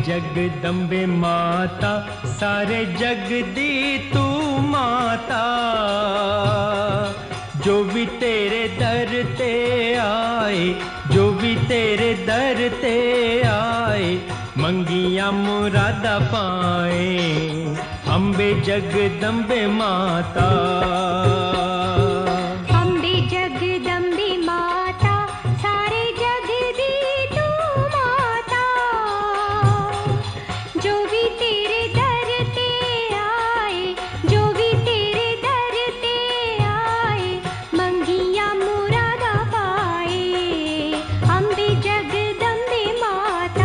जगदम्बे माता सारे जग दी तू माता, जो भी तेरे दर ते आए, जो भी तेरे दर ते आए, मंगिया मुरादा पाए। अम्बे जगदम्बे माता, अम्बे जगदम्बे माता सारे जग दी तू माता, जो भी तेरे दर ते आए, जो भी तेरे दर ते आए, मंगिया मुरादा पाए। अम्बे जगदम्बे माता।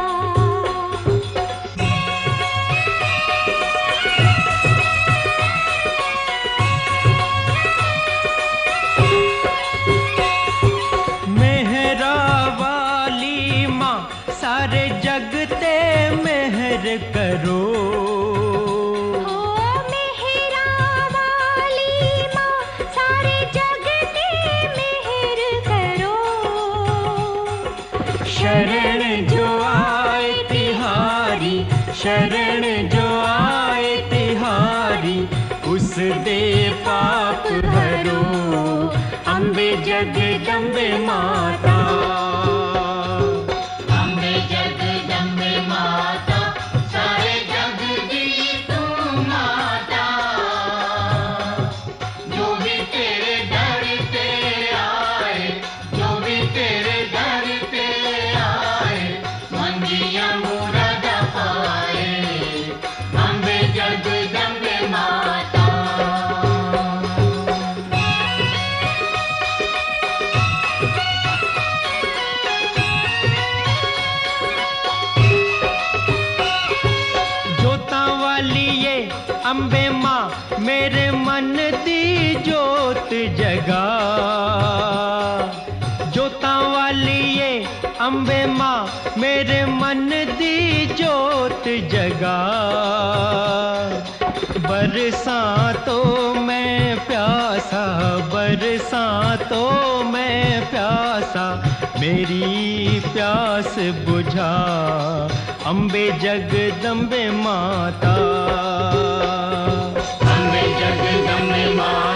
सारे जग ते मेहर करो, हो मेहरा वाली माँ सारे जग ते मेहर करो। शरण जो आए तिहारी, शरण जो आए तिहारी, उस दे पाप हरो। अम्बे जगदम्बे माता, अम्बे माँ मेरे मन दी जोत जगा, जोतां वाली ये अम्बे माँ मेरे मन दी जोत जगा। बरसां तो मैं प्यासा, बरसां तो मैं प्यासा, मेरी प्यास बुझा। अम्बे जगदम्बे माता, अम्बे जगदम्बे माता।